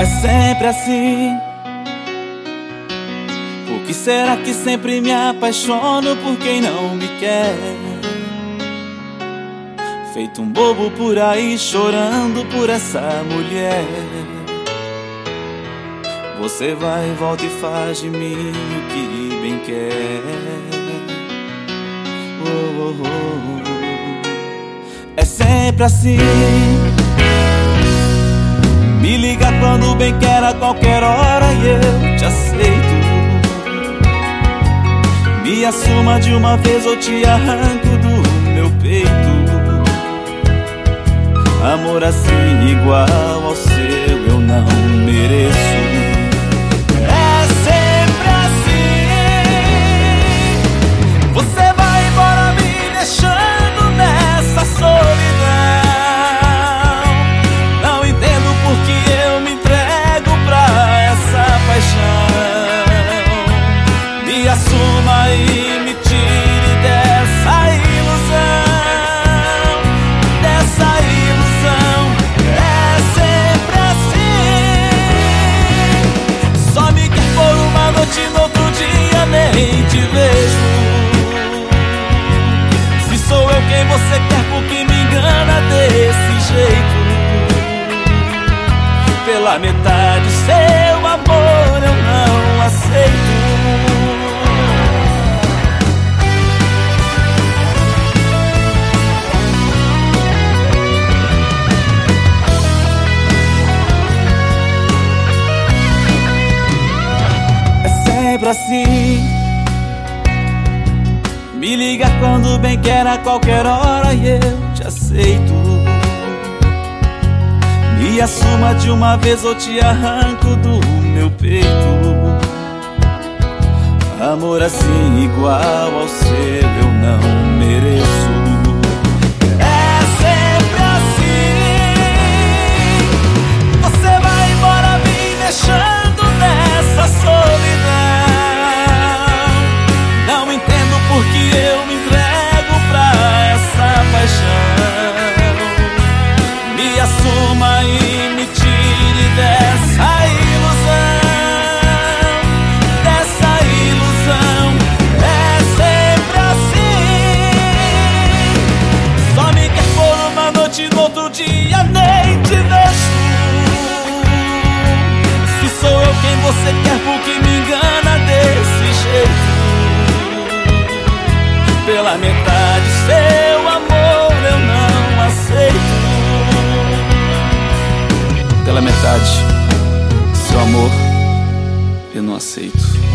sempre assim. Por que será que sempre me apaixono por quem não me quer? Feito um bobo por aí, chorando por essa mulher. Você vai e volta e faz de mim o que bem quer. Oh, oh, oh. É sempre assim. Me liga quando bem quer, a qualquer hora, e eu te aceito. Me assuma de uma vez ou te arranco do meu peito. Amor assim igual ao seu eu não mereço. É sempre assim. Você vai embora me deixando nessa solidão. Não entendo por que eu me entrego pra essa paixão. Me assuma e me tire dessa ilusão. Dessa ilusão. É sempre assim. Só me quer por uma noite, no outro dia nem te vejo. Se sou eu quem você quer, por que me engana desse jeito? Pela metade seu amor eu não aceito. Sempre assim. Me liga quando bem quer, a qualquer hora, e eu te aceito. Me assuma de uma vez ou te arranco do meu peito. Amor assim igual ao seu eu não mereço. É sempre assim. Você vai embora me deixando nessa solidão. Não entendo por que eu me entrego pra essa paixão. Me assuma e me tire dessa ilusão. Dessa ilusão. É sempre assim. Só me quer por uma noite, no outro dia nem te vejo. Se sou eu quem você quer, por que me engana desse jeito? Pela metade seu amor eu não aceito. Pela metade seu amor eu não aceito.